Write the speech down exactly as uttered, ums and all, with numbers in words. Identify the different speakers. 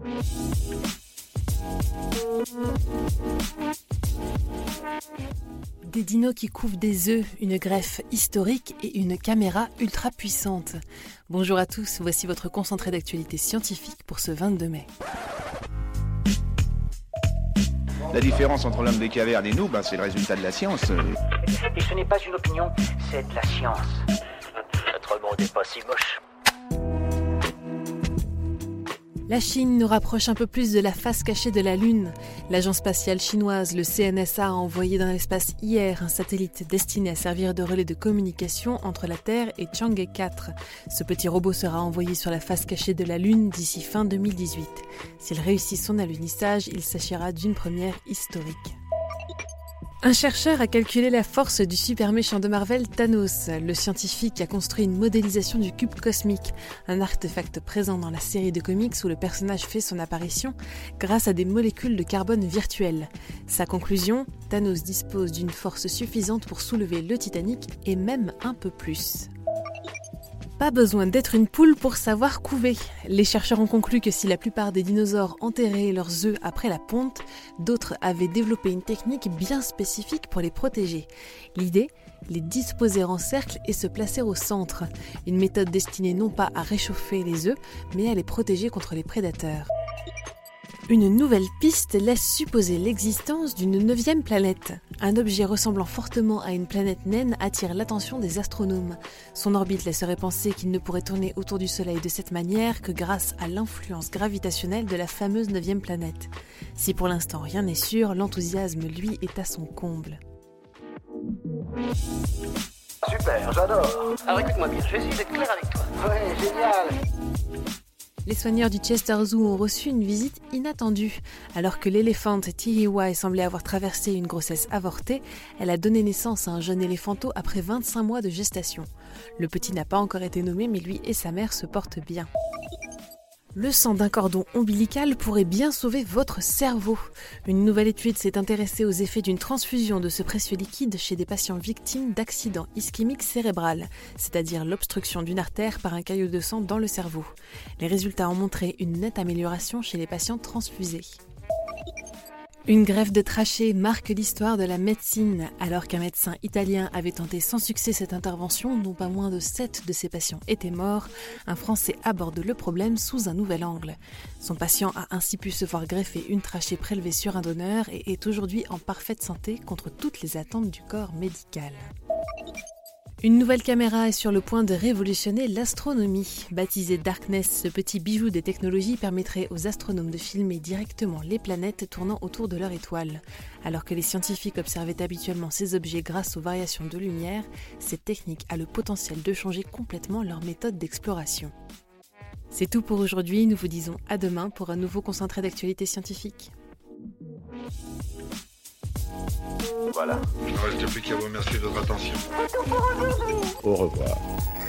Speaker 1: Des dinos qui couvrent des œufs, une greffe historique et une caméra ultra puissante. Bonjour à tous, voici votre concentré d'actualité scientifique pour ce vingt-deux mai.
Speaker 2: La différence entre l'homme des cavernes et nous, ben, c'est le résultat de la science.
Speaker 3: Et ce n'est pas une opinion, c'est de la science. Notre monde n'est pas si moche.
Speaker 1: La Chine nous rapproche un peu plus de la face cachée de la Lune. L'agence spatiale chinoise, le C N S A, a envoyé dans l'espace hier un satellite destiné à servir de relais de communication entre la Terre et Chang'e quatre. Ce petit robot sera envoyé sur la face cachée de la Lune d'ici fin deux mille dix-huit. S'il réussit son alunissage, il s'agira d'une première historique. Un chercheur a calculé la force du super méchant de Marvel, Thanos. Le scientifique a construit une modélisation du cube cosmique, un artefact présent dans la série de comics où le personnage fait son apparition grâce à des molécules de carbone virtuelles. Sa conclusion, Thanos dispose d'une force suffisante pour soulever le Titanic et même un peu plus. Pas besoin d'être une poule pour savoir couver. Les chercheurs ont conclu que si la plupart des dinosaures enterraient leurs œufs après la ponte, d'autres avaient développé une technique bien spécifique pour les protéger. L'idée, les disposer en cercle et se placer au centre. Une méthode destinée non pas à réchauffer les œufs, mais à les protéger contre les prédateurs. Une nouvelle piste laisse supposer l'existence d'une neuvième planète. Un objet ressemblant fortement à une planète naine attire l'attention des astronomes. Son orbite laisserait penser qu'il ne pourrait tourner autour du Soleil de cette manière que grâce à l'influence gravitationnelle de la fameuse neuvième planète. Si pour l'instant rien n'est sûr, l'enthousiasme, lui, est à son comble.
Speaker 3: Super, j'adore. Alors écoute-moi bien, je vais essayer d'être clair avec toi. Ouais, génial.
Speaker 1: Les soigneurs du Chester Zoo ont reçu une visite inattendue. Alors que l'éléphante Tihiwa semblait avoir traversé une grossesse avortée, elle a donné naissance à un jeune éléphanto après vingt-cinq mois de gestation. Le petit n'a pas encore été nommé, mais lui et sa mère se portent bien. Le sang d'un cordon ombilical pourrait bien sauver votre cerveau. Une nouvelle étude s'est intéressée aux effets d'une transfusion de ce précieux liquide chez des patients victimes d'accidents ischémiques cérébrales, c'est-à-dire l'obstruction d'une artère par un caillot de sang dans le cerveau. Les résultats ont montré une nette amélioration chez les patients transfusés. Une greffe de trachée marque l'histoire de la médecine. Alors qu'un médecin italien avait tenté sans succès cette intervention, dont pas moins de sept de ses patients étaient morts, un Français aborde le problème sous un nouvel angle. Son patient a ainsi pu se voir greffer une trachée prélevée sur un donneur et est aujourd'hui en parfaite santé contre toutes les attentes du corps médical. Une nouvelle caméra est sur le point de révolutionner l'astronomie. Baptisé Darkness, ce petit bijou des technologies permettrait aux astronomes de filmer directement les planètes tournant autour de leur étoile. Alors que les scientifiques observaient habituellement ces objets grâce aux variations de lumière, cette technique a le potentiel de changer complètement leur méthode d'exploration. C'est tout pour aujourd'hui, nous vous disons à demain pour un nouveau concentré d'actualité scientifique.
Speaker 4: Voilà.
Speaker 5: Il ne reste plus qu'à vous remercier de votre attention.
Speaker 4: Au revoir.